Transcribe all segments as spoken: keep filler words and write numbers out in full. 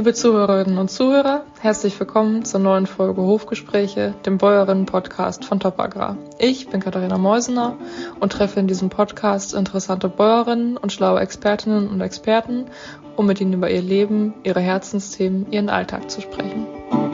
Liebe Zuhörerinnen und Zuhörer, herzlich willkommen zur neuen Folge Hofgespräche, dem Bäuerinnen-Podcast von Top Agrar. Ich bin Katharina Meusener und treffe in diesem Podcast interessante Bäuerinnen und schlaue Expertinnen und Experten, um mit ihnen über ihr Leben, ihre Herzensthemen, ihren Alltag zu sprechen.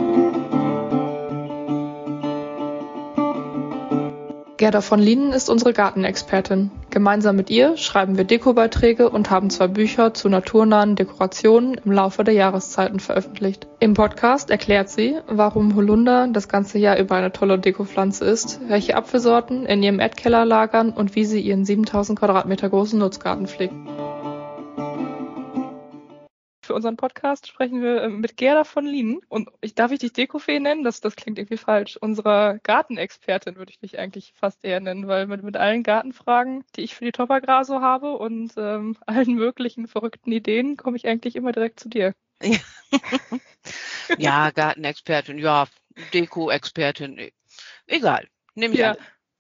Gerda von Lienen ist unsere Gartenexpertin. Gemeinsam mit ihr schreiben wir Dekobeiträge und haben zwei Bücher zu naturnahen Dekorationen im Laufe der Jahreszeiten veröffentlicht. Im Podcast erklärt sie, warum Holunder das ganze Jahr über eine tolle Dekopflanze ist, welche Apfelsorten in ihrem Erdkeller lagern und wie sie ihren siebentausend Quadratmeter großen Nutzgarten pflegt. Für unseren Podcast sprechen wir mit Gerda von Lienen. Und ich darf ich dich Dekofee nennen? Das, das klingt irgendwie falsch. Unsere Gartenexpertin würde ich dich eigentlich fast eher nennen, weil mit, mit allen Gartenfragen, die ich für die Top Agrar so habe und ähm, allen möglichen verrückten Ideen, komme ich eigentlich immer direkt zu dir. Ja, ja, Gartenexpertin, ja, Deko-Expertin, egal, nehme ich Ja. alle.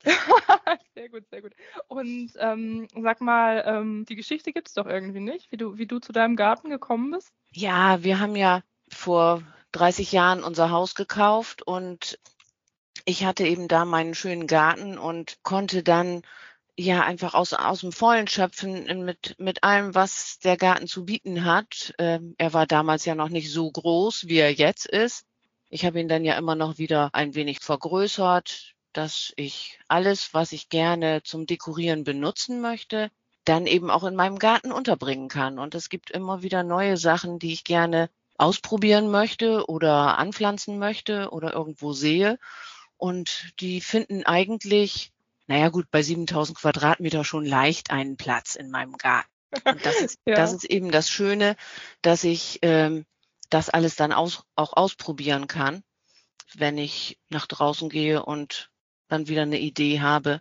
Sehr gut, sehr gut. Und ähm, sag mal, ähm, die Geschichte gibt es doch irgendwie nicht, wie du, wie du zu deinem Garten gekommen bist? Ja, wir haben ja vor dreißig Jahren unser Haus gekauft und ich hatte eben da meinen schönen Garten und konnte dann ja einfach aus, aus dem Vollen schöpfen mit, mit allem, was der Garten zu bieten hat. Ähm, er war damals ja noch nicht so groß, wie er jetzt ist. Ich habe ihn dann ja immer noch wieder ein wenig vergrößert, dass ich alles, was ich gerne zum Dekorieren benutzen möchte, dann eben auch in meinem Garten unterbringen kann. Und es gibt immer wieder neue Sachen, die ich gerne ausprobieren möchte oder anpflanzen möchte oder irgendwo sehe. Und die finden eigentlich, naja gut, bei siebentausend Quadratmeter schon leicht einen Platz in meinem Garten. Und das ist, Ja. das ist eben das Schöne, dass ich ähm, das alles dann aus, auch ausprobieren kann, wenn ich nach draußen gehe und dann wieder eine Idee habe.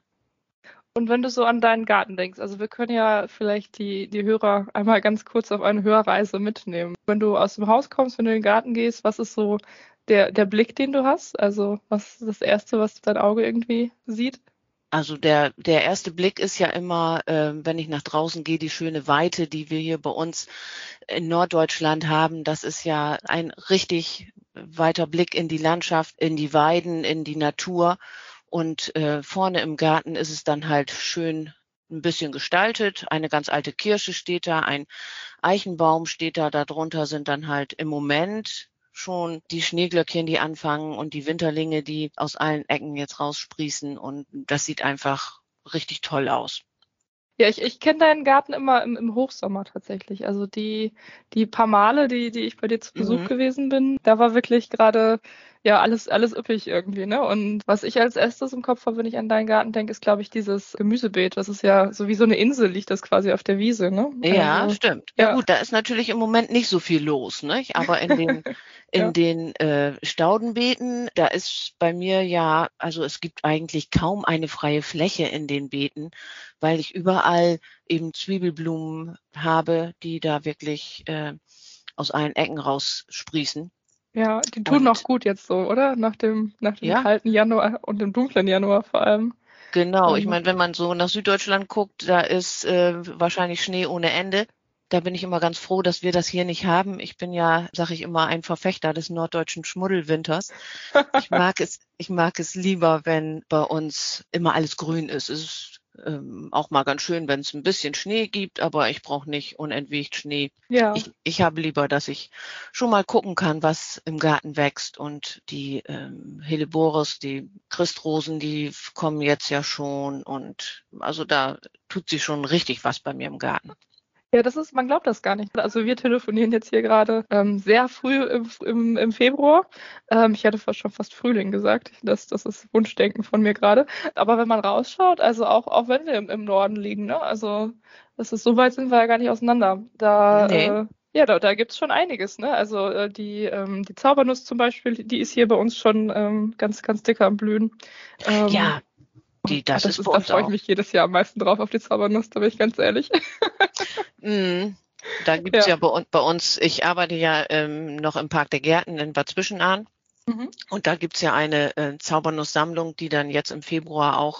Und wenn du so an deinen Garten denkst, also wir können ja vielleicht die, die Hörer einmal ganz kurz auf eine Hörreise mitnehmen. Wenn du aus dem Haus kommst, wenn du in den Garten gehst, was ist so der, der Blick, den du hast? Also was ist das Erste, was dein Auge irgendwie sieht? Also der, der erste Blick ist ja immer, äh, wenn ich nach draußen gehe, die schöne Weite, die wir hier bei uns in Norddeutschland haben. Das ist ja ein richtig weiter Blick in die Landschaft, in die Weiden, in die Natur. Und äh, vorne im Garten ist es dann halt schön ein bisschen gestaltet. Eine ganz alte Kirsche steht da, ein Eichenbaum steht da. Darunter sind dann halt im Moment schon die Schneeglöckchen, die anfangen und die Winterlinge, die aus allen Ecken jetzt raussprießen. Und das sieht einfach richtig toll aus. Ja, ich, ich kenne deinen Garten immer im, im Hochsommer tatsächlich. Also die, die paar Male, die, die ich bei dir zu Besuch Mhm. gewesen bin, da war wirklich gerade ja alles, alles üppig irgendwie, ne? Und was ich als erstes im Kopf habe, wenn ich an deinen Garten denke, ist, glaube ich, dieses Gemüsebeet. Das ist ja so wie so eine Insel, liegt das quasi auf der Wiese, ne? Ja, Also, stimmt. Ja, ja. gut, da ist natürlich im Moment nicht so viel los, nicht? Aber in den in Ja. den äh, Staudenbeeten, da ist bei mir ja, also es gibt eigentlich kaum eine freie Fläche in den Beeten, weil ich überall eben Zwiebelblumen habe, die da wirklich äh, aus allen Ecken raussprießen. Ja, die tun noch Und gut jetzt so, oder? Nach dem, nach dem ja, kalten Januar und dem dunklen Januar vor allem. genau. Ich Ähm, meine, wenn man so nach Süddeutschland guckt, da ist äh, wahrscheinlich Schnee ohne Ende. Da bin ich immer ganz froh, dass wir das hier nicht haben. Ich bin ja, sage ich immer, ein Verfechter des norddeutschen Schmuddelwinters. Ich mag es, ich mag es lieber, wenn bei uns immer alles grün ist. Es ist ähm, auch mal ganz schön, wenn es ein bisschen Schnee gibt, aber ich brauche nicht unentwegt Schnee. ja. Ich, ich habe lieber, dass ich schon mal gucken kann, was im Garten wächst. Und die ähm, Helleborus, die Christrosen, die kommen jetzt ja schon. Und also da tut sich schon richtig was bei mir im Garten. Ja, das ist, man glaubt das gar nicht. Also wir telefonieren jetzt hier gerade ähm, sehr früh im, im, im Februar. Ähm, ich hätte fast schon fast Frühling gesagt. Das, das ist Wunschdenken von mir gerade. Aber wenn man rausschaut, also auch, auch wenn wir im, im Norden liegen, ne? Also das ist, so weit sind wir ja gar nicht auseinander. Nee. Da, äh, ja, da, da gibt's schon einiges, ne? Also äh, die, ähm, die Zaubernuss zum Beispiel, die ist hier bei uns schon ähm, ganz, ganz dick am Blühen. Ähm, Ja, die, ah, das das ist bei ist, da uns freue ich auch. mich jedes Jahr am meisten drauf auf die Zaubernuss, da bin ich ganz ehrlich. Mm, Da gibt's Ja. ja bei, un- bei uns, ich arbeite ja ähm, noch im Park der Gärten in Bad Zwischenahn Mhm. und da gibt's ja eine äh, Zaubernuss-Sammlung, die dann jetzt im Februar auch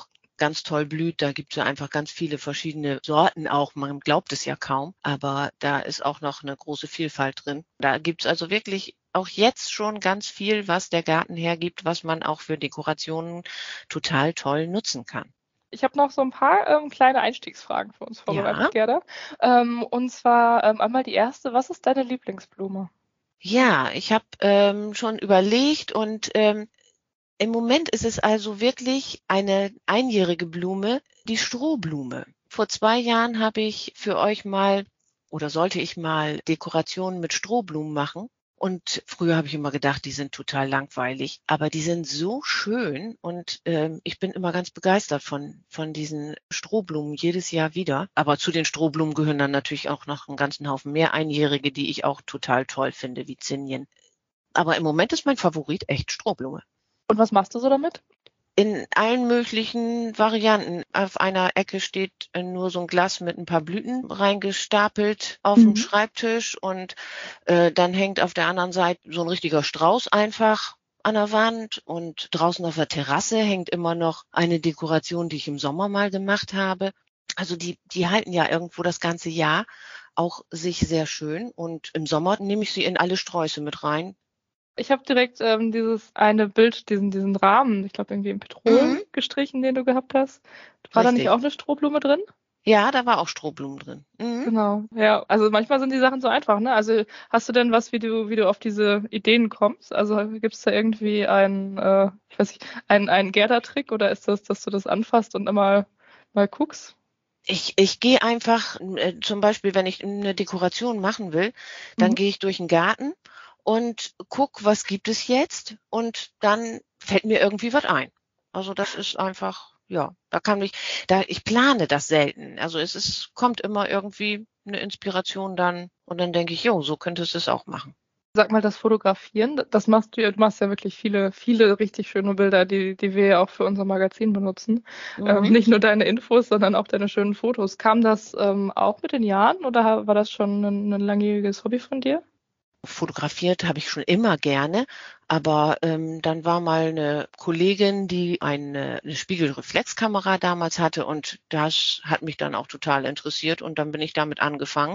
ganz toll blüht. Da gibt es ja einfach ganz viele verschiedene Sorten auch. Man glaubt es ja kaum, aber da ist auch noch eine große Vielfalt drin. Da gibt es also wirklich auch jetzt schon ganz viel, was der Garten hergibt, was man auch für Dekorationen total toll nutzen kann. Ich habe noch so ein paar ähm, kleine Einstiegsfragen für uns vorbereitet, Ja, Gerda. Ähm, und zwar ähm, einmal die erste, was ist deine Lieblingsblume? ja, ich habe ähm, schon überlegt und ähm, im Moment ist es also wirklich eine einjährige Blume, die Strohblume. Vor zwei Jahren habe ich für euch mal oder sollte ich mal Dekorationen mit Strohblumen machen. Und früher habe ich immer gedacht, die sind total langweilig, aber die sind so schön und ähm, ich bin immer ganz begeistert von, von diesen Strohblumen jedes Jahr wieder. Aber zu den Strohblumen gehören dann natürlich auch noch einen ganzen Haufen mehr Einjährige, die ich auch total toll finde, wie Zinien. Aber im Moment ist mein Favorit echt Strohblume. Und was machst du so damit? In allen möglichen Varianten. Auf einer Ecke steht äh, nur so ein Glas mit ein paar Blüten reingestapelt auf dem Mhm. Schreibtisch und äh, dann hängt auf der anderen Seite so ein richtiger Strauß einfach an der Wand und draußen auf der Terrasse hängt immer noch eine Dekoration, die ich im Sommer mal gemacht habe. Also die, die halten ja irgendwo das ganze Jahr auch sich sehr schön und im Sommer nehme ich sie in alle Sträuße mit rein. Ich habe direkt ähm, dieses eine Bild, diesen, diesen Rahmen, ich glaube irgendwie in Petrol Mhm, gestrichen, den du gehabt hast. War da nicht auch richtig. eine Strohblume drin? Ja, da war auch Strohblumen drin. Mhm. Genau, ja. Also manchmal sind die Sachen so einfach, ne? Also hast du denn was, wie du, wie du auf diese Ideen kommst? Also gibt es da irgendwie einen, äh, ich weiß nicht, einen, einen Gerda-Trick oder ist das, dass du das anfasst und immer mal guckst? Ich, ich gehe einfach, äh, zum Beispiel, wenn ich eine Dekoration machen will, dann Mhm. gehe ich durch den Garten und guck, was gibt es jetzt? Und dann fällt mir irgendwie was ein. Also das ist einfach, ja, da kann ich, da, ich plane das selten. Also es ist, kommt immer irgendwie eine Inspiration dann und dann denke ich, jo, so könntest du es auch machen. Sag mal, das Fotografieren, das machst du ja, du machst ja wirklich viele, viele richtig schöne Bilder, die, die wir ja auch für unser Magazin benutzen. Ähm, Mhm. nicht nur deine Infos, sondern auch deine schönen Fotos. Kam das ähm, auch mit den Jahren oder war das schon ein, ein langjähriges Hobby von dir? Fotografiert habe ich schon immer gerne, aber ähm, dann war mal eine Kollegin, die eine, eine Spiegelreflexkamera damals hatte und das hat mich dann auch total interessiert und dann bin ich damit angefangen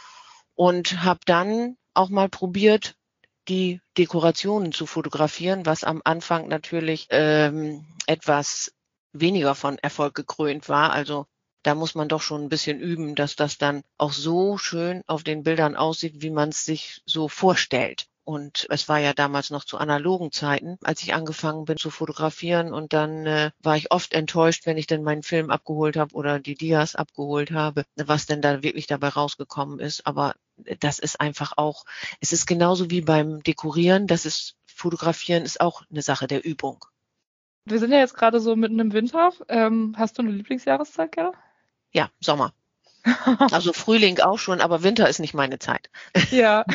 und habe dann auch mal probiert, die Dekorationen zu fotografieren, was am Anfang natürlich ähm, etwas weniger von Erfolg gekrönt war. Also da muss man doch schon ein bisschen üben, dass das dann auch so schön auf den Bildern aussieht, wie man es sich so vorstellt. Und es war ja damals noch zu analogen Zeiten, als ich angefangen bin zu fotografieren. Und dann äh, war ich oft enttäuscht, wenn ich dann meinen Film abgeholt habe oder die Dias abgeholt habe, was denn da wirklich dabei rausgekommen ist. Aber das ist einfach auch, es ist genauso wie beim Dekorieren, das ist, Fotografieren ist auch eine Sache der Übung. Wir sind ja jetzt gerade so mitten im Winter. Ähm, hast du eine Lieblingsjahreszeit, Gerda? Ja, Sommer. Also Frühling auch schon, aber Winter ist nicht meine Zeit. Ja.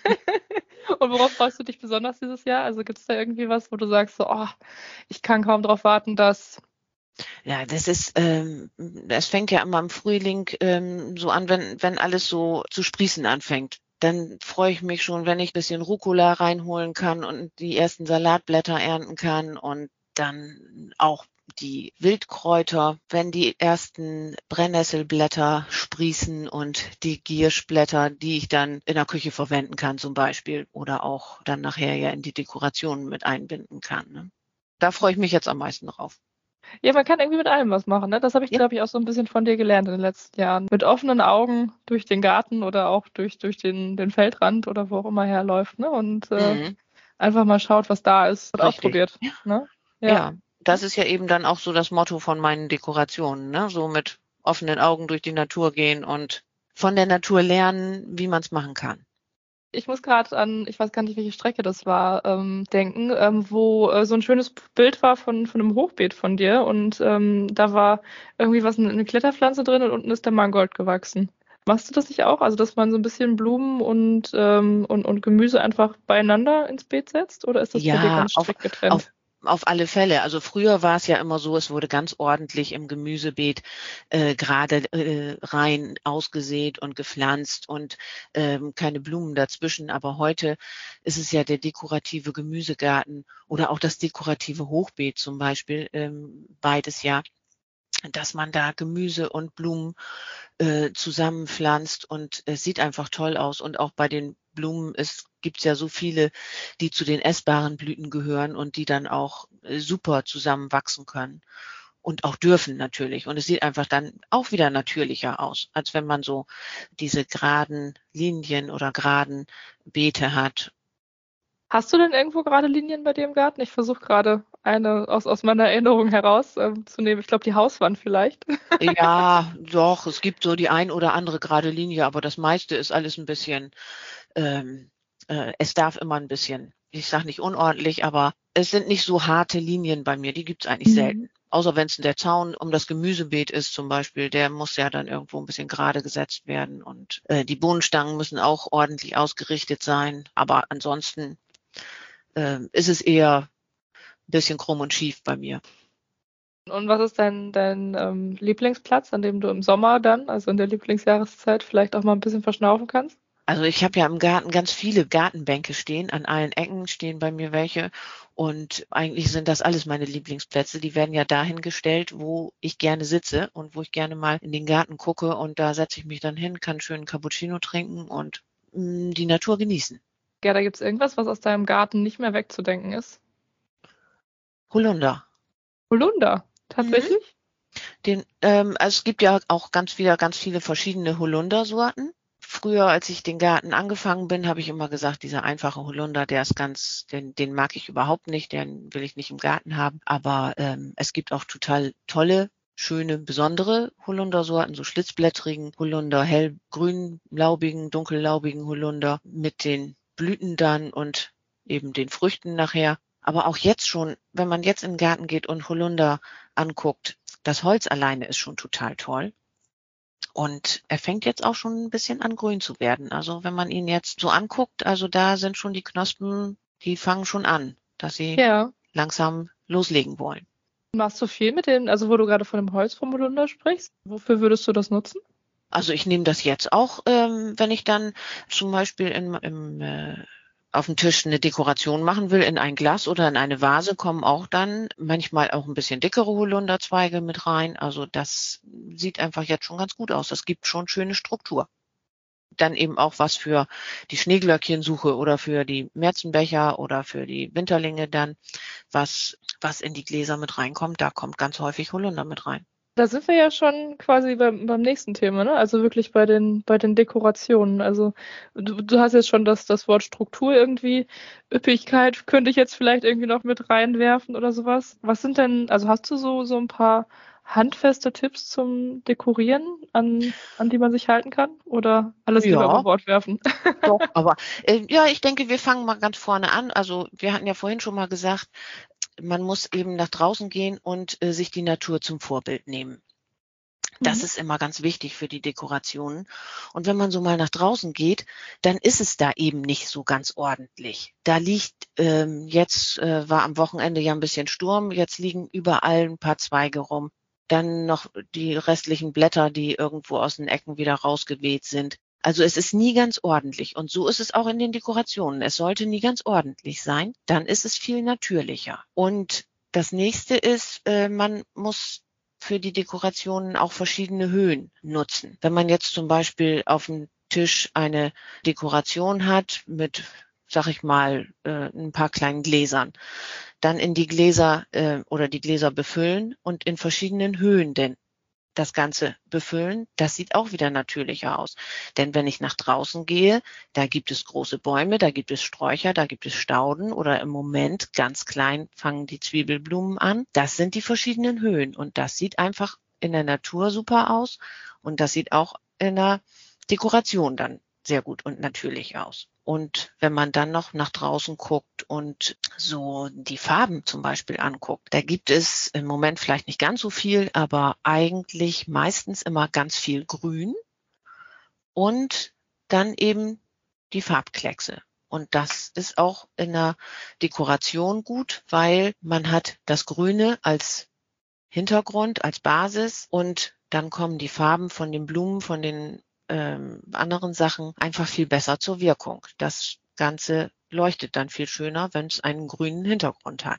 Und worauf freust du dich besonders dieses Jahr? Also gibt es da irgendwie was, wo du sagst, so, oh, ich kann kaum darauf warten, dass. Ja, das ist, ähm, das fängt ja immer im Frühling ähm, so an, wenn, wenn alles so zu sprießen anfängt. Dann freue ich mich schon, wenn ich ein bisschen Rucola reinholen kann und die ersten Salatblätter ernten kann und dann auch die Wildkräuter, wenn die ersten Brennnesselblätter sprießen und die Gierschblätter, die ich dann in der Küche verwenden kann zum Beispiel oder auch dann nachher ja in die Dekorationen mit einbinden kann. Ne? Da freue ich mich jetzt am meisten drauf. Ja, man kann irgendwie mit allem was machen, ne? Das habe ich, Ja. glaube ich, auch so ein bisschen von dir gelernt in den letzten Jahren. Mit offenen Augen durch den Garten oder auch durch, durch den, den Feldrand oder wo auch immer herläuft, ne? Und äh, Mhm. einfach mal schaut, was da ist und Richtig. ausprobiert. Ne? Ja. Ja, das ist ja eben dann auch so das Motto von meinen Dekorationen, ne? So mit offenen Augen durch die Natur gehen und von der Natur lernen, wie man es machen kann. Ich muss gerade an, ich weiß gar nicht, welche Strecke das war, ähm, denken, ähm, wo äh, so ein schönes Bild war von, von einem Hochbeet von dir und ähm, da war irgendwie was, eine Kletterpflanze drin und unten ist der Mangold gewachsen. Machst du das nicht auch? Also, dass man so ein bisschen Blumen und, ähm, und, und Gemüse einfach beieinander ins Beet setzt? Oder ist das bei dir Ja, ganz auf, strikt auf, getrennt? auf alle Fälle. Also früher war es ja immer so, es wurde ganz ordentlich im Gemüsebeet äh, gerade äh, rein ausgesät und gepflanzt und ähm, keine Blumen dazwischen. Aber heute ist es ja der dekorative Gemüsegarten oder auch das dekorative Hochbeet zum Beispiel, ähm, beides ja. dass man da Gemüse und Blumen äh, zusammenpflanzt und es sieht einfach toll aus. Und auch bei den Blumen es gibt ja so viele, die zu den essbaren Blüten gehören und die dann auch äh, super zusammenwachsen können und auch dürfen natürlich. Und es sieht einfach dann auch wieder natürlicher aus, als wenn man so diese geraden Linien oder geraden Beete hat. Hast du denn irgendwo gerade Linien bei dir im Garten? Ich versuche gerade eine aus, aus meiner Erinnerung heraus ähm, zu nehmen. Ich glaube, die Hauswand vielleicht. Ja, doch, es gibt so die ein oder andere gerade Linie, aber das meiste ist alles ein bisschen, ähm, äh, es darf immer ein bisschen, ich sage nicht unordentlich, aber es sind nicht so harte Linien bei mir, die gibt's eigentlich selten. Mhm. Außer wenn es der Zaun um das Gemüsebeet ist zum Beispiel, der muss ja dann irgendwo ein bisschen gerade gesetzt werden und äh, die Bohnenstangen müssen auch ordentlich ausgerichtet sein, aber ansonsten äh, ist es eher ein bisschen krumm und schief bei mir. Und was ist dein, dein ähm, Lieblingsplatz, an dem du im Sommer dann, also in der Lieblingsjahreszeit, vielleicht auch mal ein bisschen verschnaufen kannst? Also ich habe ja im Garten ganz viele Gartenbänke stehen. An allen Ecken stehen bei mir welche. Und eigentlich sind das alles meine Lieblingsplätze. Die werden ja dahin gestellt, wo ich gerne sitze und wo ich gerne mal in den Garten gucke. Und da setze ich mich dann hin, kann schön Cappuccino trinken und mh, die Natur genießen. Ja, da gibt es irgendwas, was aus deinem Garten nicht mehr wegzudenken ist. Holunder. Holunder, Mhm. tatsächlich? Den, ähm, also es gibt ja auch ganz wieder ganz viele verschiedene Holundersorten. Früher, als ich den Garten angefangen bin, habe ich immer gesagt, dieser einfache Holunder, der ist ganz, den, den mag ich überhaupt nicht, den will ich nicht im Garten haben. Aber ähm, es gibt auch total tolle, schöne, besondere Holundersorten, so schlitzblättrigen Holunder, hellgrün, laubigen, dunkellaubigen Holunder mit den Blüten dann und eben den Früchten nachher. Aber auch jetzt schon, wenn man jetzt in den Garten geht und Holunder anguckt, das Holz alleine ist schon total toll. Und er fängt jetzt auch schon ein bisschen an grün zu werden. Also wenn man ihn jetzt so anguckt, also da sind schon die Knospen, die fangen schon an, dass sie Ja. langsam loslegen wollen. Machst du viel mit den, also wo du gerade von dem Holz vom Holunder sprichst? Wofür würdest du das nutzen? Also ich nehme das jetzt auch, ähm, wenn ich dann zum Beispiel im, im, äh, auf dem Tisch eine Dekoration machen will, in ein Glas oder in eine Vase, kommen auch dann manchmal auch ein bisschen dickere Holunderzweige mit rein. Also das sieht einfach jetzt schon ganz gut aus. Das gibt schon schöne Struktur. Dann eben auch was für die Schneeglöckchensuche oder für die Märzenbecher oder für die Winterlinge dann, was, was in die Gläser mit reinkommt. Da kommt ganz häufig Holunder mit rein. Da sind wir ja schon quasi beim, beim nächsten Thema, ne? Also wirklich bei den, bei den Dekorationen. Also du, du hast jetzt schon das, das Wort Struktur irgendwie. Üppigkeit könnte ich jetzt vielleicht irgendwie noch mit reinwerfen oder sowas. Was sind denn, also hast du so, so ein paar handfeste Tipps zum Dekorieren, an, an die man sich halten kann? Oder alles lieber über Ja, Bord werfen? doch, aber äh, ja, ich denke, wir fangen mal ganz vorne an. Also wir hatten ja vorhin schon mal gesagt, man muss eben nach draußen gehen und äh, sich die Natur zum Vorbild nehmen. Das Mhm. ist immer ganz wichtig für die Dekorationen. Und wenn man so mal nach draußen geht, dann ist es da eben nicht so ganz ordentlich. Da liegt, ähm, jetzt äh, war am Wochenende ja ein bisschen Sturm, jetzt liegen überall ein paar Zweige rum. Dann noch die restlichen Blätter, die irgendwo aus den Ecken wieder rausgeweht sind. Also es ist nie ganz ordentlich. Und so ist es auch in den Dekorationen. Es sollte nie ganz ordentlich sein. Dann ist es viel natürlicher. Und das nächste ist, äh, man muss für die Dekorationen auch verschiedene Höhen nutzen. Wenn man jetzt zum Beispiel auf dem Tisch eine Dekoration hat mit, sag ich mal, äh, ein paar kleinen Gläsern, dann in die Gläser äh, oder die Gläser befüllen und in verschiedenen Höhen denn das Ganze befüllen, das sieht auch wieder natürlicher aus. Denn wenn ich nach draußen gehe, da gibt es große Bäume, da gibt es Sträucher, da gibt es Stauden oder im Moment ganz klein fangen die Zwiebelblumen an. Das sind die verschiedenen Höhen und das sieht einfach in der Natur super aus und das sieht auch in der Dekoration dann sehr gut und natürlich aus. Und wenn man dann noch nach draußen guckt und so die Farben zum Beispiel anguckt, da gibt es im Moment vielleicht nicht ganz so viel, aber eigentlich meistens immer ganz viel Grün und dann eben die Farbkleckse. Und das ist auch in der Dekoration gut, weil man hat das Grüne als Hintergrund, als Basis und dann kommen die Farben von den Blumen, von den ähm, anderen Sachen einfach viel besser zur Wirkung. Das Ganze leuchtet dann viel schöner, wenn es einen grünen Hintergrund hat.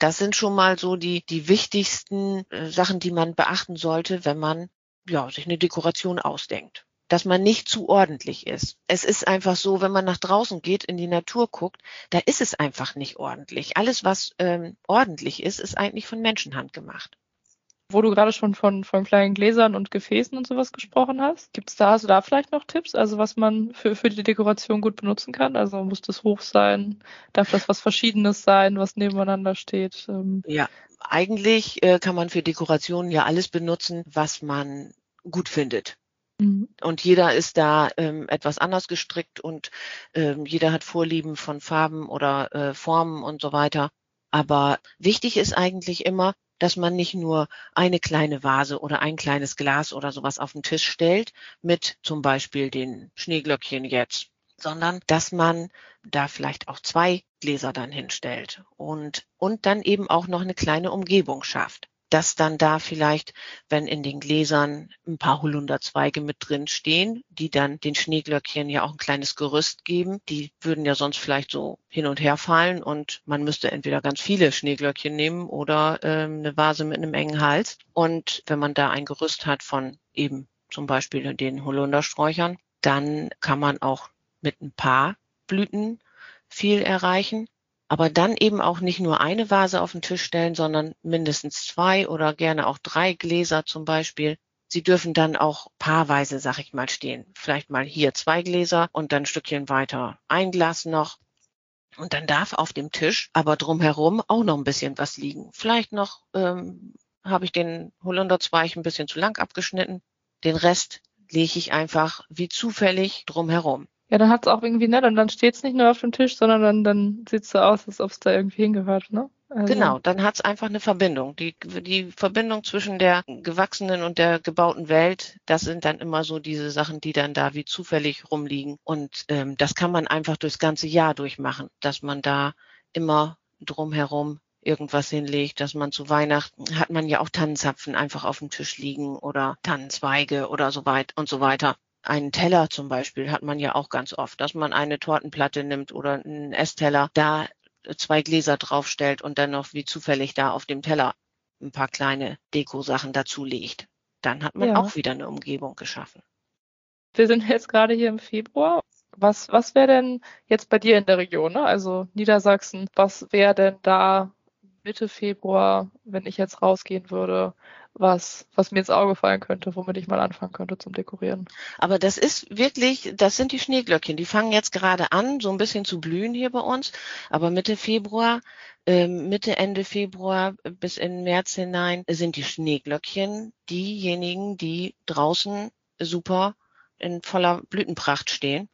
Das sind schon mal so die, die wichtigsten äh, Sachen, die man beachten sollte, wenn man ja, sich eine Dekoration ausdenkt. Dass man nicht zu ordentlich ist. Es ist einfach so, wenn man nach draußen geht, in die Natur guckt, da ist es einfach nicht ordentlich. Alles, was ähm, ordentlich ist, ist eigentlich von Menschenhand gemacht. Wo du gerade schon von, von kleinen Gläsern und Gefäßen und sowas gesprochen hast, gibt's da, hast du da vielleicht noch Tipps, also was man für, für die Dekoration gut benutzen kann? Also muss das hoch sein? Darf das was Verschiedenes sein, was nebeneinander steht? Ähm, Ja, eigentlich äh, kann man für Dekorationen ja alles benutzen, was man gut findet. mhm. Und jeder ist da ähm, etwas anders gestrickt und ähm, jeder hat Vorlieben von Farben oder äh, Formen und so weiter. Aber wichtig ist eigentlich immer, dass man nicht nur eine kleine Vase oder ein kleines Glas oder sowas auf den Tisch stellt mit zum Beispiel den Schneeglöckchen jetzt, sondern dass man da vielleicht auch zwei Gläser dann hinstellt und, und dann eben auch noch eine kleine Umgebung schafft. Dass dann da vielleicht, wenn in den Gläsern ein paar Holunderzweige mit drin stehen, die dann den Schneeglöckchen ja auch ein kleines Gerüst geben. Die würden ja sonst vielleicht so hin und her fallen und man müsste entweder ganz viele Schneeglöckchen nehmen oder ähm, eine Vase mit einem engen Hals. Und wenn man da ein Gerüst hat von eben zum Beispiel den Holundersträuchern, dann kann man auch mit ein paar Blüten viel erreichen. Aber dann eben auch nicht nur eine Vase auf den Tisch stellen, sondern mindestens zwei oder gerne auch drei Gläser zum Beispiel. Sie dürfen dann auch paarweise, sag ich mal, stehen. Vielleicht mal hier zwei Gläser und dann ein Stückchen weiter ein Glas noch. Und dann darf auf dem Tisch aber drumherum auch noch ein bisschen was liegen. Vielleicht noch ähm, habe ich den Holunderzweig ein bisschen zu lang abgeschnitten. Den Rest lege ich einfach wie zufällig drumherum. Ja, dann hat's auch irgendwie, ne, dann, dann steht's nicht nur auf dem Tisch, sondern dann, dann sieht's so aus, als ob es da irgendwie hingehört, ne? Also, Genau, dann hat's einfach eine Verbindung. Die, die Verbindung zwischen der gewachsenen und der gebauten Welt, das sind dann immer so diese Sachen, die dann da wie zufällig rumliegen. Und ähm, das kann man einfach durchs ganze Jahr durchmachen, dass man da immer drumherum irgendwas hinlegt, dass man zu Weihnachten hat man ja auch Tannenzapfen einfach auf dem Tisch liegen oder Tannenzweige oder so weit und so weiter. Einen Teller zum Beispiel hat man ja auch ganz oft, dass man eine Tortenplatte nimmt oder einen Essteller, da zwei Gläser draufstellt und dann noch wie zufällig da auf dem Teller ein paar kleine Dekosachen dazu legt. Dann hat man ja. auch wieder eine Umgebung geschaffen. Wir sind jetzt gerade hier im Februar. Was, was wäre denn jetzt bei dir in der Region, ne? Also Niedersachsen, was wäre denn da Mitte Februar, wenn ich jetzt rausgehen würde, was, was mir ins Auge fallen könnte, womit ich mal anfangen könnte zum Dekorieren? Aber das ist wirklich, das sind die Schneeglöckchen. Die fangen jetzt gerade an, so ein bisschen zu blühen hier bei uns. Aber Mitte Februar, ähm, Mitte, Ende Februar bis in März hinein sind die Schneeglöckchen diejenigen, die draußen super in voller Blütenpracht stehen,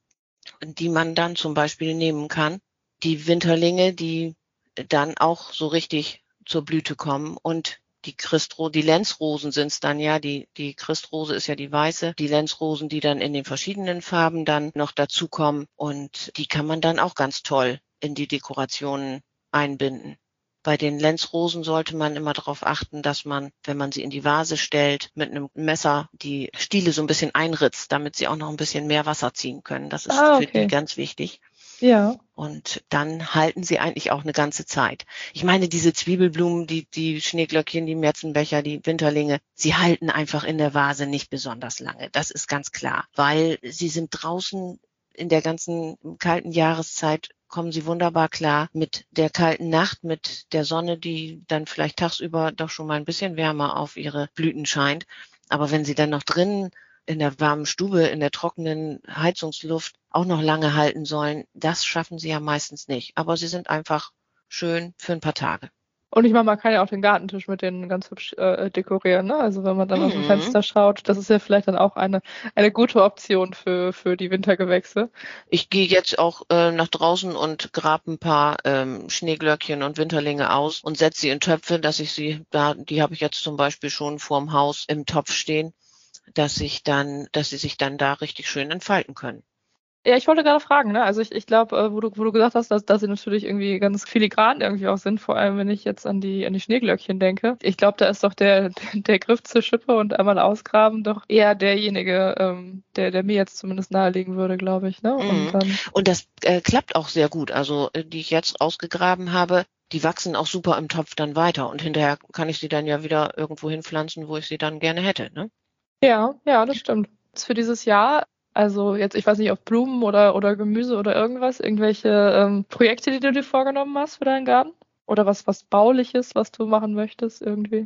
die man dann zum Beispiel nehmen kann. Die Winterlinge, die dann auch so richtig zur Blüte kommen und die Christro, die Lenzrosen sind es dann ja, die, die Christrose ist ja die weiße, die Lenzrosen, die dann in den verschiedenen Farben dann noch dazukommen und die kann man dann auch ganz toll in die Dekorationen einbinden. Bei den Lenzrosen sollte man immer darauf achten, dass man, wenn man sie in die Vase stellt, mit einem Messer die Stiele so ein bisschen einritzt, damit sie auch noch ein bisschen mehr Wasser ziehen können. Das ist Ah, für die okay. ganz wichtig. Ja. Und dann halten sie eigentlich auch eine ganze Zeit. Ich meine, diese Zwiebelblumen, die, die Schneeglöckchen, die Märzenbecher, die Winterlinge, sie halten einfach in der Vase nicht besonders lange. Das ist ganz klar, weil sie sind draußen in der ganzen kalten Jahreszeit, kommen sie wunderbar klar mit der kalten Nacht, mit der Sonne, die dann vielleicht tagsüber doch schon mal ein bisschen wärmer auf ihre Blüten scheint. Aber wenn sie dann noch drinnen in der warmen Stube, in der trockenen Heizungsluft auch noch lange halten sollen, das schaffen sie ja meistens nicht. Aber sie sind einfach schön für ein paar Tage. Und ich meine, man kann ja auch den Gartentisch mit denen ganz hübsch äh, dekorieren, ne? Also wenn man dann aus dem Mhm. Fenster schaut, das ist ja vielleicht dann auch eine, eine gute Option für, für die Wintergewächse. Ich gehe jetzt auch äh, nach draußen und grabe ein paar ähm, Schneeglöckchen und Winterlinge aus und setze sie in Töpfe, dass ich sie da, die habe ich jetzt zum Beispiel schon vorm Haus im Topf stehen, dass ich dann, dass sie sich dann da richtig schön entfalten können. Ja, ich wollte gerade fragen, ne? Also ich, ich glaube, äh, wo du, wo du gesagt hast, dass, dass sie natürlich irgendwie ganz filigran irgendwie auch sind, vor allem wenn ich jetzt an die, an die Schneeglöckchen denke. Ich glaube, da ist doch der, der Griff zur Schippe und einmal ausgraben doch eher derjenige, ähm, der, der mir jetzt zumindest nahelegen würde, glaube ich, ne? Und Mhm. dann, Und das äh, klappt auch sehr gut. Also äh, die ich jetzt ausgegraben habe, die wachsen auch super im Topf dann weiter und hinterher kann ich sie dann ja wieder irgendwo hinpflanzen, wo ich sie dann gerne hätte, ne? Ja, ja, das stimmt. Jetzt für dieses Jahr, also jetzt, ich weiß nicht, ob Blumen oder, oder Gemüse oder irgendwas, irgendwelche ähm, Projekte, die du dir vorgenommen hast für deinen Garten? Oder was, was Bauliches, was du machen möchtest irgendwie?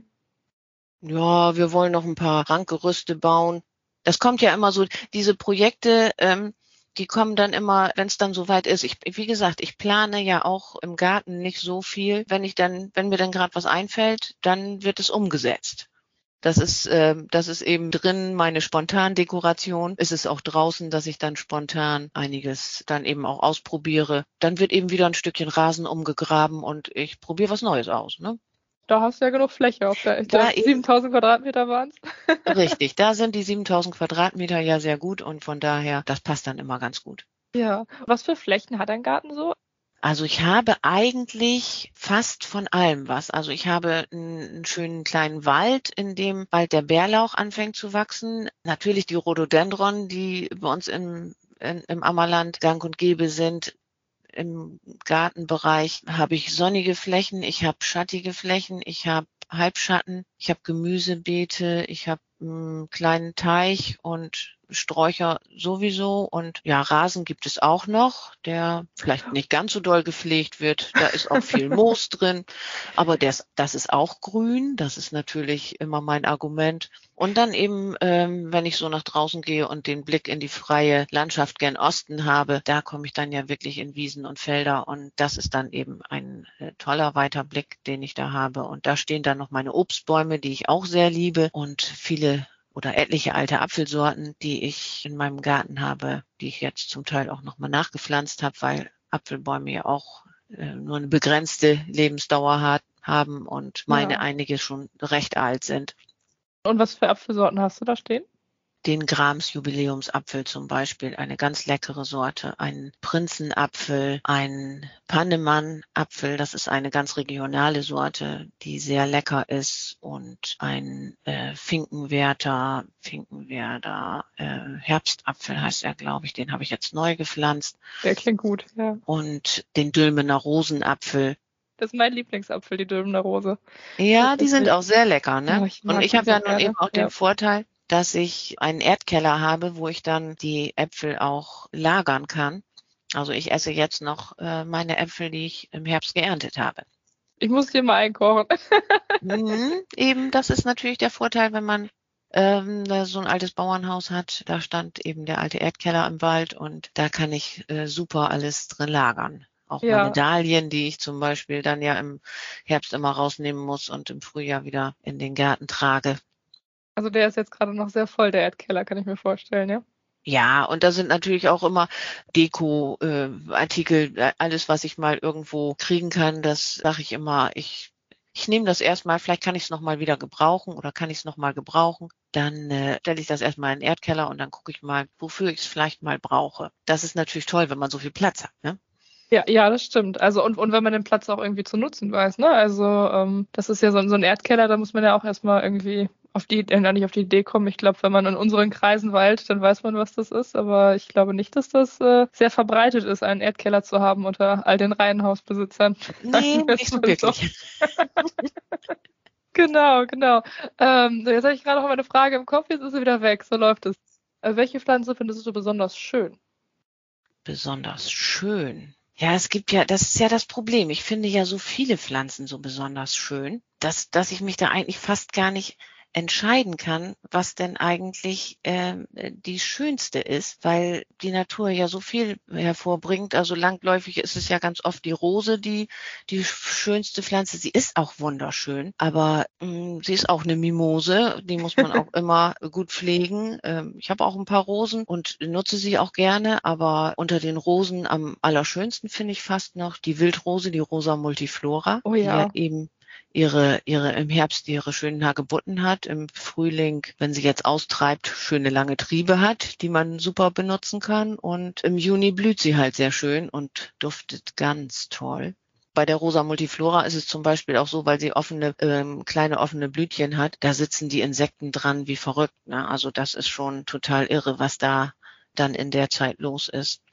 Ja, wir wollen noch ein paar Rankgerüste bauen. Das kommt ja immer so, diese Projekte, ähm, die kommen dann immer, wenn es dann soweit ist. Ich, wie gesagt, ich plane ja auch im Garten nicht so viel. Wenn ich dann, wenn mir dann gerade was einfällt, dann wird es umgesetzt. Das ist, äh, das ist eben drin, meine Spontandekoration. Es ist auch draußen, dass ich dann spontan einiges dann eben auch ausprobiere. Dann wird eben wieder ein Stückchen Rasen umgegraben und ich probiere was Neues aus, ne? Da hast du ja genug Fläche auf der, ich Da glaube, eben, siebentausend Quadratmeter waren es. richtig, da sind die siebentausend Quadratmeter ja sehr gut und von daher, das passt dann immer ganz gut. Ja. Was für Flächen hat dein Garten so? Also ich habe eigentlich fast von allem was. Also ich habe einen, einen schönen kleinen Wald, in dem bald der Bärlauch anfängt zu wachsen. Natürlich die Rhododendron, die bei uns im, in, im Ammerland gang und gäbe sind. Im Gartenbereich habe ich sonnige Flächen, ich habe schattige Flächen, ich habe Halbschatten, ich habe Gemüsebeete, ich habe einen kleinen Teich und Sträucher sowieso und ja, Rasen gibt es auch noch, der vielleicht nicht ganz so doll gepflegt wird. Da ist auch viel Moos drin, aber das, das ist auch grün. Das ist natürlich immer mein Argument. Und dann eben, ähm, wenn ich so nach draußen gehe und den Blick in die freie Landschaft gen Osten habe, da komme ich dann ja wirklich in Wiesen und Felder und das ist dann eben ein äh, toller weiter Blick, den ich da habe. Und da stehen dann noch meine Obstbäume, die ich auch sehr liebe und viele oder etliche alte Apfelsorten, die ich in meinem Garten habe, die ich jetzt zum Teil auch nochmal nachgepflanzt habe, weil Apfelbäume ja auch äh, nur eine begrenzte Lebensdauer hat, haben und meine Ja. einige schon recht alt sind. Und was für Apfelsorten hast du da stehen? Den Grams Jubiläumsapfel zum Beispiel, eine ganz leckere Sorte, einen Prinzenapfel, einen Pannemann-Apfel, das ist eine ganz regionale Sorte, die sehr lecker ist und ein äh, Finkenwerder, Finkenwerder äh, Herbstapfel heißt er, glaube ich, den habe ich jetzt neu gepflanzt Der klingt gut, ja. und den Dülmener Rosenapfel. Das ist mein Lieblingsapfel, die Dülmener Rose. Ja, die sind Tatsächlich. auch sehr lecker, Oh, ne? ich Und mag ich die habe so ja nun gerne. eben auch den Ja. Vorteil, dass ich einen Erdkeller habe, wo ich dann die Äpfel auch lagern kann. Also ich esse jetzt noch äh, meine Äpfel, die ich im Herbst geerntet habe. Ich muss dir mal einkochen. Mhm, eben, das ist natürlich der Vorteil, wenn man ähm, da so ein altes Bauernhaus hat. Da stand eben der alte Erdkeller im Wald und da kann ich äh, super alles drin lagern. Auch meine Ja, Dahlien, die ich zum Beispiel dann ja im Herbst immer rausnehmen muss und im Frühjahr wieder in den Garten trage. also der ist jetzt gerade noch sehr voll, der Erdkeller, kann ich mir vorstellen, ja. Ja, und da sind natürlich auch immer Deko-Artikel, äh, Artikel, äh, alles, was ich mal irgendwo kriegen kann, das sage ich immer, ich, ich nehme das erstmal, vielleicht kann ich es nochmal wieder gebrauchen oder kann ich es nochmal gebrauchen. Dann äh, stelle ich das erstmal in den Erdkeller und dann gucke ich mal, wofür ich es vielleicht mal brauche. Das ist natürlich toll, wenn man so viel Platz hat, ne? Ja, ja, das stimmt. Also und, und wenn man den Platz auch irgendwie zu nutzen weiß, ne? Also ähm, das ist ja so, so ein Erdkeller, da muss man ja auch erstmal irgendwie auf die, äh, nicht auf die Idee kommen. Ich glaube, wenn man in unseren Kreisen weilt, dann weiß man, was das ist. Aber ich glaube nicht, dass das äh, sehr verbreitet ist, einen Erdkeller zu haben unter all den Reihenhausbesitzern. Nee, Sagen wir nicht es so mal so. wirklich. Genau, genau. Ähm, so, jetzt habe ich gerade noch eine Frage im Kopf, jetzt ist sie wieder weg. So läuft es. Äh, welche Pflanze findest du besonders schön? Besonders schön. Ja, es gibt ja, das ist ja das Problem. Ich finde ja so viele Pflanzen so besonders schön, dass, dass ich mich da eigentlich fast gar nicht entscheiden kann, was denn eigentlich ähm, die schönste ist, weil die Natur ja so viel hervorbringt. Also langläufig ist es ja ganz oft die Rose, die die schönste Pflanze. Sie ist auch wunderschön, aber mh, sie ist auch eine Mimose. Die muss man auch immer gut pflegen. Ähm, ich habe auch ein paar Rosen und nutze sie auch gerne, aber unter den Rosen am allerschönsten finde ich fast noch die Wildrose, die Rosa multiflora, Oh die ja ja. eben ihre, ihre im Herbst ihre schönen Hagebutten hat, im Frühling, wenn sie jetzt austreibt, schöne lange Triebe hat, die man super benutzen kann und im Juni blüht sie halt sehr schön und duftet ganz toll. Bei der Rosa multiflora ist es zum Beispiel auch so, weil sie offene, ähm, kleine offene Blütchen hat, da sitzen die Insekten dran wie verrückt, ne? Also das ist schon total irre, was da dann in der Zeit los ist.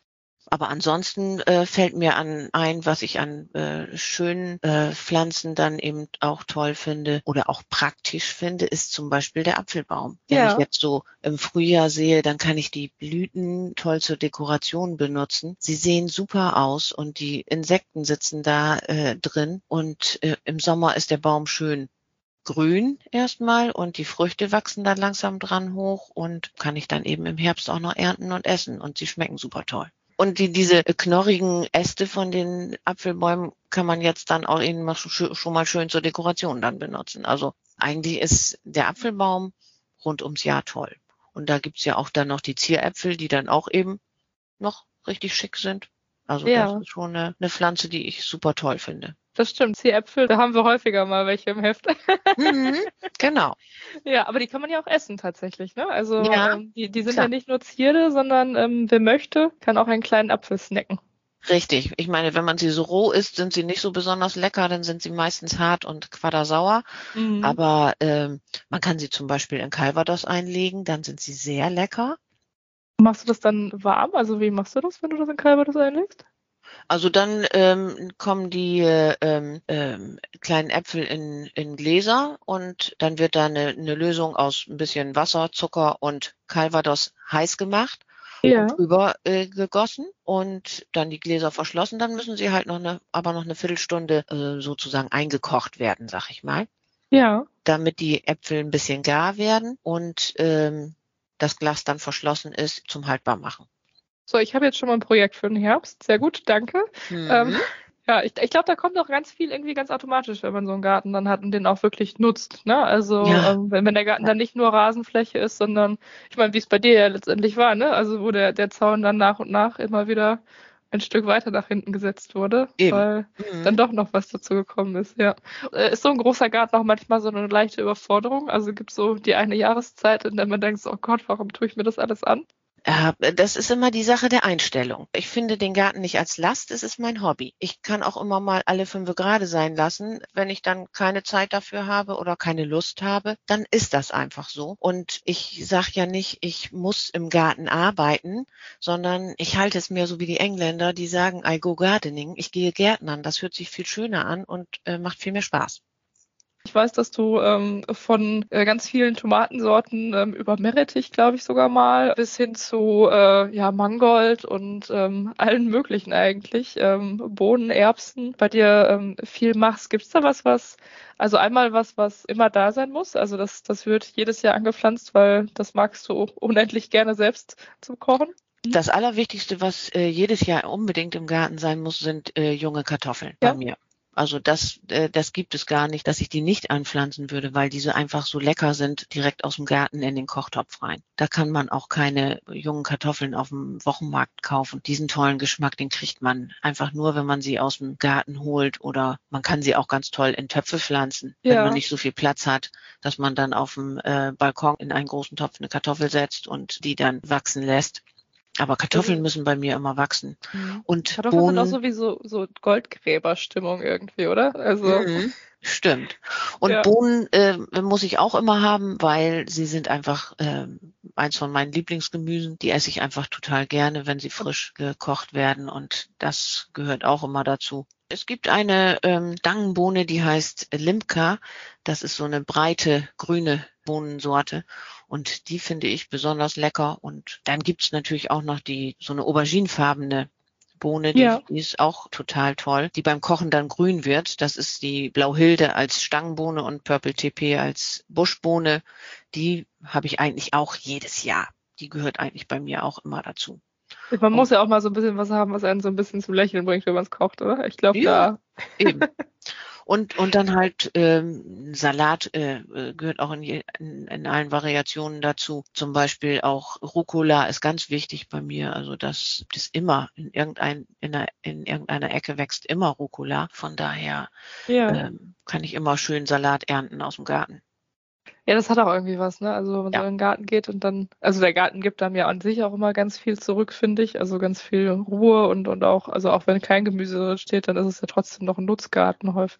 Aber ansonsten äh, fällt mir an ein, was ich an äh, schönen äh, Pflanzen dann eben auch toll finde oder auch praktisch finde, ist zum Beispiel der Apfelbaum. Wenn ich Ja. jetzt so im Frühjahr sehe, dann kann ich die Blüten toll zur Dekoration benutzen. Sie sehen super aus und die Insekten sitzen da äh, drin und äh, im Sommer ist der Baum schön grün erstmal und die Früchte wachsen dann langsam dran hoch und kann ich dann eben im Herbst auch noch ernten und essen und sie schmecken super toll. Und die, diese knorrigen Äste von den Apfelbäumen kann man jetzt dann auch eben mal sch- schon mal schön zur Dekoration dann benutzen. Also eigentlich ist der Apfelbaum rund ums Jahr toll. Und da gibt's ja auch dann noch die Zieräpfel, die dann auch eben noch richtig schick sind. Also das Ja, ist schon eine, eine Pflanze, die ich super toll finde. das stimmt. Die Äpfel, da haben wir häufiger mal welche im Heft. Mhm, genau. Ja, aber die kann man ja auch essen tatsächlich, ne? Also Ja, ähm, die, die sind ja klar. nicht nur Zierde, sondern ähm, wer möchte, kann auch einen kleinen Apfel snacken. Richtig. Ich meine, wenn man sie so roh isst, sind sie nicht so besonders lecker, dann sind sie meistens hart und quadersauer. Mhm. Aber ähm, man kann sie zum Beispiel in Calvados einlegen, dann sind sie sehr lecker. Machst du das dann warm? Also wie machst du das, wenn du das in Calvados einlegst? Also dann ähm, kommen die äh, ähm, ähm, kleinen Äpfel in, in Gläser und dann wird da eine, eine Lösung aus ein bisschen Wasser, Zucker und Calvados heiß gemacht und Ja. drüber äh, gegossen und dann die Gläser verschlossen. Dann müssen sie halt noch eine, aber noch eine Viertelstunde äh, sozusagen eingekocht werden, sag ich mal, Ja. damit die Äpfel ein bisschen gar werden und ähm, das Glas dann verschlossen ist zum Haltbarmachen. So, ich habe jetzt schon mal ein Projekt für den Herbst. Sehr gut, danke. Ähm, Mhm. ja, ich, ich glaube, da kommt auch ganz viel irgendwie ganz automatisch, wenn man so einen Garten dann hat und den auch wirklich nutzt. Ne? Also Ja, ähm, wenn, wenn der Garten ja. dann nicht nur Rasenfläche ist, sondern ich meine, wie es bei dir ja letztendlich war, ne? Also wo der, der Zaun dann nach und nach immer wieder ein Stück weiter nach hinten gesetzt wurde, Eben. weil dann Mhm. doch noch was dazu gekommen ist, ja. Äh, Ist so ein großer Garten auch manchmal so eine leichte Überforderung? Also gibt es so die eine Jahreszeit, in der man denkt, so, oh Gott, warum tue ich mir das alles an? Ja, das ist immer die Sache der Einstellung. Ich finde den Garten nicht als Last, es ist mein Hobby. Ich kann auch immer mal alle fünf gerade sein lassen. Wenn ich dann keine Zeit dafür habe oder keine Lust habe, dann ist das einfach so. Und ich sage ja nicht, ich muss im Garten arbeiten, sondern ich halte es mir so wie die Engländer, die sagen, I go gardening. Ich gehe Gärtnern. Das hört sich viel schöner an und äh, macht viel mehr Spaß. Ich weiß, dass du ähm, von äh, ganz vielen Tomatensorten ähm, über Meerrettich, glaube ich, sogar mal, bis hin zu äh, ja, Mangold und ähm, allen möglichen eigentlich, ähm, Bohnen, Erbsen, bei dir ähm, viel machst. Gibt es da was, was, also einmal was, was immer da sein muss? Also das, das wird jedes Jahr angepflanzt, weil das magst du unendlich gerne selbst zum Kochen? Das Allerwichtigste, was äh, jedes Jahr unbedingt im Garten sein muss, sind äh, junge Kartoffeln bei Ja. mir. Also das, äh, das gibt es gar nicht, dass ich die nicht anpflanzen würde, weil diese einfach so lecker sind, direkt aus dem Garten in den Kochtopf rein. Da kann man auch keine jungen Kartoffeln auf dem Wochenmarkt kaufen. Diesen tollen Geschmack, den kriegt man einfach nur, wenn man sie aus dem Garten holt oder man kann sie auch ganz toll in Töpfe pflanzen, wenn man Ja. nicht so viel Platz hat, dass man dann auf dem äh, Balkon in einen großen Topf eine Kartoffel setzt und die dann wachsen lässt. Aber Kartoffeln Also, müssen bei mir immer wachsen. mhm. Und Kartoffeln sind auch Bohnen, sowieso so Goldgräberstimmung irgendwie, oder? Also, mhm, stimmt. Und ja. Bohnen äh, muss ich auch immer haben, weil sie sind einfach äh, eins von meinen Lieblingsgemüsen. Die esse ich einfach total gerne, wenn sie frisch gekocht werden. Und das gehört auch immer dazu. Es gibt eine ähm, Stangenbohne, die heißt Limca. Das ist so eine breite grüne Bohnensorte. Und die finde ich besonders lecker. Und dann gibt's natürlich auch noch die so eine auberginefarbene Bohne, die, Ja. die ist auch total toll, die beim Kochen dann grün wird. Das ist die Blauhilde als Stangenbohne und Purple T P als Buschbohne. Die habe ich eigentlich auch jedes Jahr. Die gehört eigentlich bei mir auch immer dazu. Man muss Und ja auch mal so ein bisschen was haben, was einen so ein bisschen zum Lächeln bringt, wenn man es kocht, oder? Ich glaube, ja, da. eben. Und, und dann halt ähm, Salat äh, äh, gehört auch in, je, in, in allen Variationen dazu. Zum Beispiel auch Rucola ist ganz wichtig bei mir. Also das ist immer in irgendein in, einer, in irgendeiner Ecke wächst immer Rucola. Von daher Ja. ähm, kann ich immer schön Salat ernten aus dem Garten. Ja, das hat auch irgendwie was, ne? Also wenn man so Ja. in den Garten geht und dann, also der Garten gibt einem ja an sich auch immer ganz viel zurück, finde ich. Also ganz viel Ruhe und, und auch, also auch wenn kein Gemüse drin steht, dann ist es ja trotzdem noch ein Nutzgarten häufig.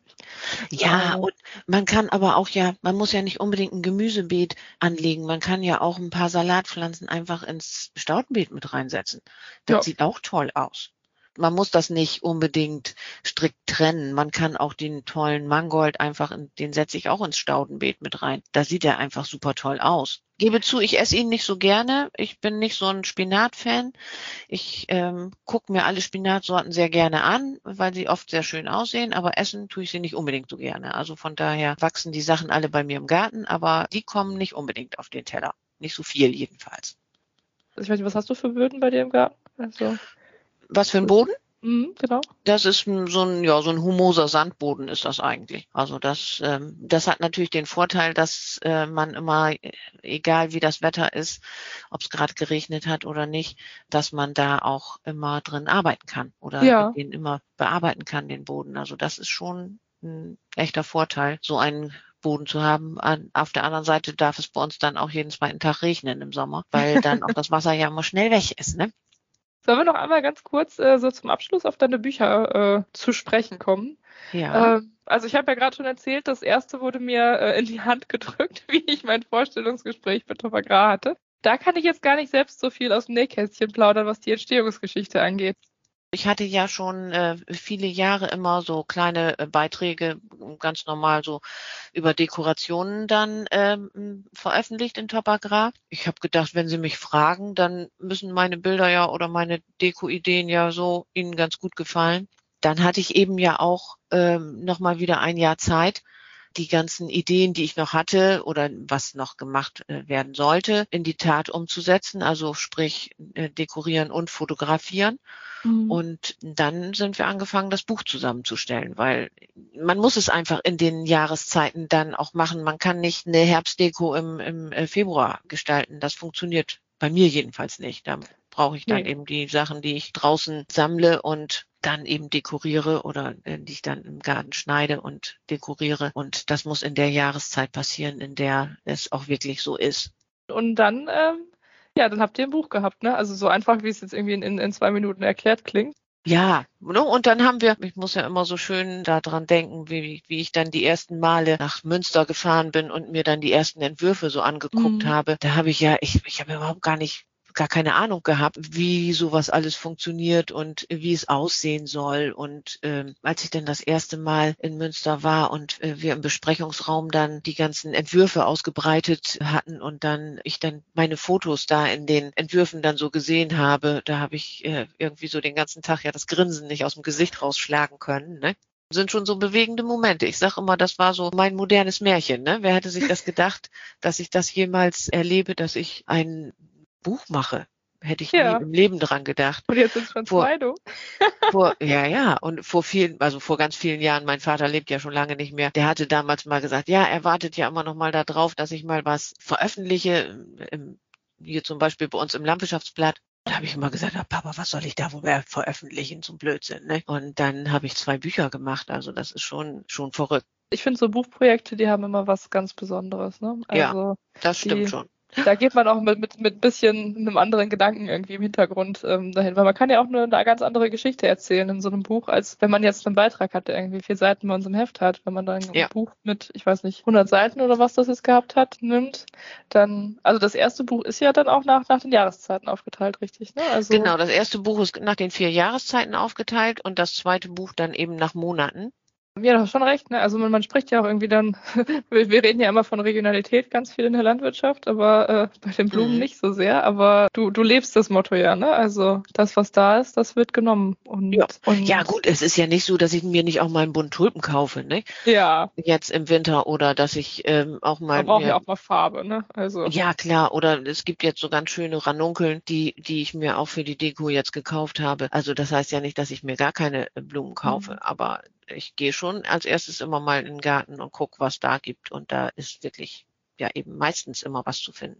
Ja, Aber und man kann aber auch ja, man muss ja nicht unbedingt ein Gemüsebeet anlegen. Man kann ja auch ein paar Salatpflanzen einfach ins Staudenbeet mit reinsetzen. Das ja, sieht auch toll aus. Man muss das nicht unbedingt strikt trennen. Man kann auch den tollen Mangold einfach, in, den setze ich auch ins Staudenbeet mit rein. Da sieht er einfach super toll aus. Gebe zu, ich esse ihn nicht so gerne. Ich bin nicht so ein Spinat-Fan. Ich ähm, gucke mir alle Spinatsorten sehr gerne an, weil sie oft sehr schön aussehen, aber essen tue ich sie nicht unbedingt so gerne. Also von daher wachsen die Sachen alle bei mir im Garten, aber die kommen nicht unbedingt auf den Teller. Nicht so viel jedenfalls. ich weiß nicht, was hast du für Böden bei dir im Garten? Also, Was für ein das, Boden? mhm, genau. Das ist ein- so ein, ja, so ein humoser Sandboden ist das eigentlich. Also das, ähm, das hat natürlich den Vorteil, dass äh, man immer, äh, egal wie das Wetter ist, ob es gerade geregnet hat oder nicht, dass man da auch immer drin arbeiten kann oder Ja, den immer bearbeiten kann, den Boden. Also das ist schon ein echter Vorteil, so einen Boden zu haben. An, auf der anderen Seite darf es bei uns dann auch jeden zweiten Tag regnen im Sommer, weil dann auch das Wasser ja immer schnell weg ist, ne? sollen wir noch einmal ganz kurz äh, so zum Abschluss auf deine Bücher äh, zu sprechen kommen? Ja. Äh, also ich habe ja gerade schon erzählt, das erste wurde mir äh, in die Hand gedrückt, wie ich mein Vorstellungsgespräch mit Topper Gra hatte. Da kann ich jetzt gar nicht selbst so viel aus dem Nähkästchen plaudern, was die Entstehungsgeschichte angeht. Ich hatte ja schon äh, viele Jahre immer so kleine äh, Beiträge, ganz normal so über Dekorationen dann ähm, veröffentlicht in Top Agrar. Ich habe gedacht, wenn Sie mich fragen, dann müssen meine Bilder ja oder meine Deko-Ideen ja so Ihnen ganz gut gefallen. Dann hatte ich eben ja auch ähm, noch mal wieder ein Jahr Zeit, die ganzen Ideen, die ich noch hatte oder was noch gemacht äh, werden sollte, in die Tat umzusetzen, also sprich äh, dekorieren und fotografieren. Mhm. Und dann sind wir angefangen, das Buch zusammenzustellen, weil man muss es einfach in den Jahreszeiten dann auch machen. Man kann nicht eine Herbstdeko im, im äh, Februar gestalten. Das funktioniert bei mir jedenfalls nicht. Da brauche ich dann Nee. eben die Sachen, die ich draußen sammle und dann eben dekoriere oder äh, die ich dann im Garten schneide und dekoriere. Und das muss in der Jahreszeit passieren, in der es auch wirklich so ist. Und dann, ähm, ja, dann habt ihr ein Buch gehabt, ne? Also so einfach, wie es jetzt irgendwie in, in, in zwei Minuten erklärt klingt. Ja, ne, und dann haben wir, ich muss ja immer so schön daran denken, wie, wie ich dann die ersten Male nach Münster gefahren bin und mir dann die ersten Entwürfe so angeguckt Mhm. habe. Da habe ich ja, ich, ich habe überhaupt gar nicht, gar keine Ahnung gehabt, wie sowas alles funktioniert und wie es aussehen soll. Und ähm, als ich dann das erste Mal in Münster war und äh, wir im Besprechungsraum dann die ganzen Entwürfe ausgebreitet hatten und dann ich dann meine Fotos da in den Entwürfen dann so gesehen habe, da habe ich äh, irgendwie so den ganzen Tag ja das Grinsen nicht aus dem Gesicht rausschlagen können, ne? Sind schon so bewegende Momente. Ich sage immer, das war so mein modernes Märchen, ne? Wer hätte sich das gedacht, dass ich das jemals erlebe, dass ich ein Buch mache? Hätte ich nie Ja. im Leben dran gedacht. Und jetzt sind es schon Vor zwei, du. vor, ja, ja, und vor vielen, also vor ganz vielen Jahren, mein Vater lebt ja schon lange nicht mehr, der hatte damals mal gesagt, ja, er wartet ja immer noch mal darauf, dass ich mal was veröffentliche, im, hier zum Beispiel bei uns im Landwirtschaftsblatt. Da habe ich immer gesagt, ja, Papa, was soll ich da wohl veröffentlichen zum Blödsinn, ne? Und dann habe ich zwei Bücher gemacht, also das ist schon, schon verrückt. Ich finde so Buchprojekte, die haben immer was ganz Besonderes, ne? Ja, Also das stimmt die, schon. da geht man auch mit, mit, mit bisschen einem anderen Gedanken irgendwie im Hintergrund ähm, dahin. Weil man kann ja auch eine, eine ganz andere Geschichte erzählen in so einem Buch, als wenn man jetzt einen Beitrag hat, der irgendwie vier Seiten bei uns im Heft hat. Wenn man dann ein Ja. Buch mit, ich weiß nicht, hundert Seiten oder was das jetzt gehabt hat, nimmt, dann, also das erste Buch ist ja dann auch nach, nach den Jahreszeiten aufgeteilt, richtig, ne? Also Genau, das erste Buch ist nach den vier Jahreszeiten aufgeteilt und das zweite Buch dann eben nach Monaten. ja, du hast schon recht, ne? Also man, man spricht ja auch irgendwie dann, wir, wir reden ja immer von Regionalität ganz viel in der Landwirtschaft, aber äh, bei den Blumen Mhm. nicht so sehr. Aber du, du lebst das Motto ja, ne? Also das, was da ist, das wird genommen. Ja. Und, Ja, und gut, es ist ja nicht so, dass ich mir nicht auch mal einen Bund Tulpen kaufe, ne? ja, Jetzt im Winter oder dass ich ähm, auch mal man braucht ja mir, auch mal Farbe, ne? Also. ja klar, oder es gibt jetzt so ganz schöne Ranunkeln, die, die ich mir auch für die Deko jetzt gekauft habe. Also das heißt ja nicht, dass ich mir gar keine äh, Blumen Mhm. kaufe, aber ich gehe schon als erstes immer mal in den Garten und gucke, was da gibt. Und da ist wirklich ja eben meistens immer was zu finden.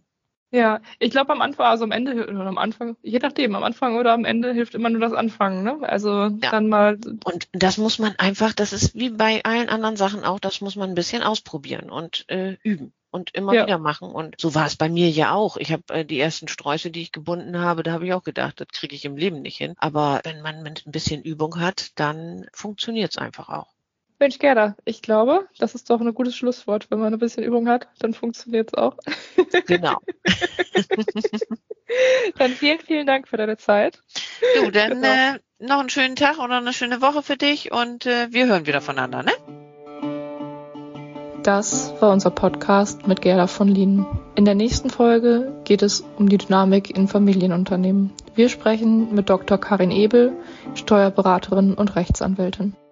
Ja, ich glaube am Anfang, also am Ende oder am Anfang, je nachdem, am Anfang oder am Ende hilft immer nur das Anfangen, ne? Also Ja. dann mal. Und das muss man einfach, das ist wie bei allen anderen Sachen auch, das muss man ein bisschen ausprobieren und äh, üben und immer Ja. wieder machen. Und so war es bei mir ja auch. Ich habe äh, die ersten Sträuße, die ich gebunden habe, da habe ich auch gedacht, das kriege ich im Leben nicht hin. Aber wenn man mit ein bisschen Übung hat, dann funktioniert es einfach auch. Mensch, Gerda, ich glaube, das ist doch ein gutes Schlusswort. Wenn man ein bisschen Übung hat, dann funktioniert es auch. Genau. Dann vielen, vielen Dank für deine Zeit. Du, dann Genau. äh, noch einen schönen Tag oder eine schöne Woche für dich und äh, wir hören wieder voneinander, ne? Das war unser Podcast mit Gerda von Lienen. In der nächsten Folge geht es um die Dynamik in Familienunternehmen. Wir sprechen mit Doktor Karin Ebel, Steuerberaterin und Rechtsanwältin.